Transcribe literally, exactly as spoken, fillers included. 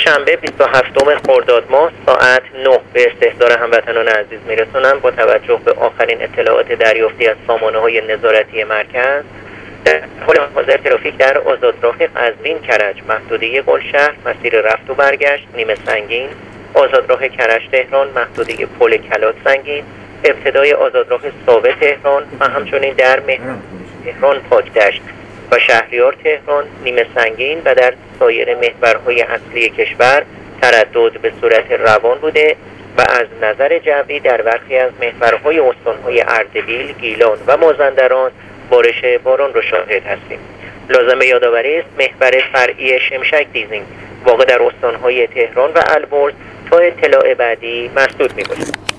شنبه بیست و هفتم خرداد ماه ساعت نه به استحضار هموطنان عزیز میرسونم. با توجه به آخرین اطلاعات دریافتی از سامانه های نظارتی مرکز، در حال حاضر ترافیک در آزادراه قزوین کرج محدوده گلشهر مسیر رفت و برگشت نیمه سنگین، آزادراه کرج تهران محدوده پل کلات سنگین، ابتدای آزادراه ساوه تهران و همچنین در مهران تهران پاکدشت و شهریار تهران نیمه سنگین و در سایر محورهای اصلی کشور تردد به صورت روان بوده و از نظر جوی در برخی از محورهای استانهای اردبیل، گیلان و مازندران بارش باران را شاهد هستیم. لازم به یادآوری است محور فرعی شمشک دیزین واقع در استانهای تهران و البرز تا اطلاع بعدی مسدود می‌باشد.